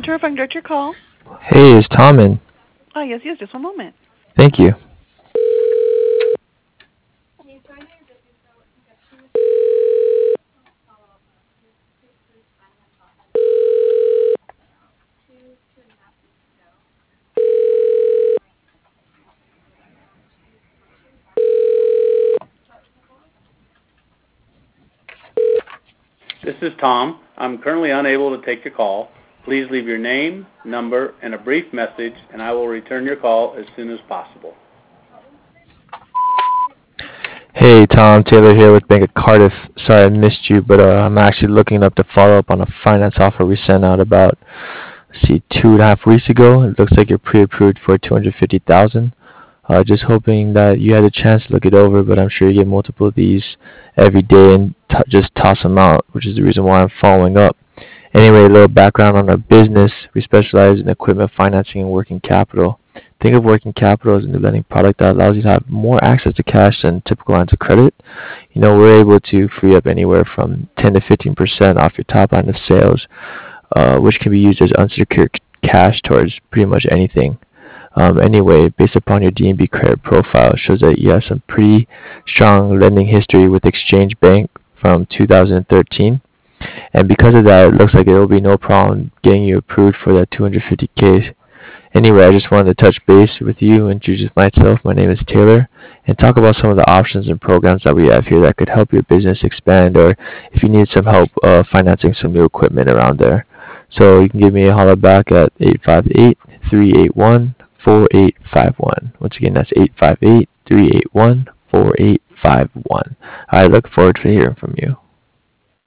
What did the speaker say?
Center, if I can direct your call. Hey, it's Tom in. Yes, just one moment. Thank you. This is Tom. I'm currently unable to take your call. Please leave your name, number, and a brief message, and I will return your call as soon as possible. Hey, Tom, Taylor here with Bank of Cardiff. Sorry I missed you, but I'm actually looking up to follow up on a finance offer we sent out about, 2.5 weeks ago. It looks like you're pre-approved for 250,000. Just hoping that you had a chance to look it over, but I'm sure you get multiple of these every day and just toss them out, which is the reason why I'm following up. Anyway, a little background on our business. We specialize in equipment financing and working capital. Think of working capital as a new lending product that allows you to have more access to cash than typical lines of credit. We're able to free up anywhere from 10 to 15% off your top line of sales, which can be used as unsecured cash towards pretty much anything. Anyway, based upon your DNB credit profile, it shows that you have some pretty strong lending history with Exchange Bank from 2013. And because of that, it looks like there will be no problem getting you approved for that 250K. Anyway, I just wanted to touch base with you, introduce myself. My name is Taylor, and talk about some of the options and programs that we have here that could help your business expand, or if you need some help financing some new equipment around there. So you can give me a holler back at 858-381-4851. Once again, that's 858-381-4851. I look forward to hearing from you.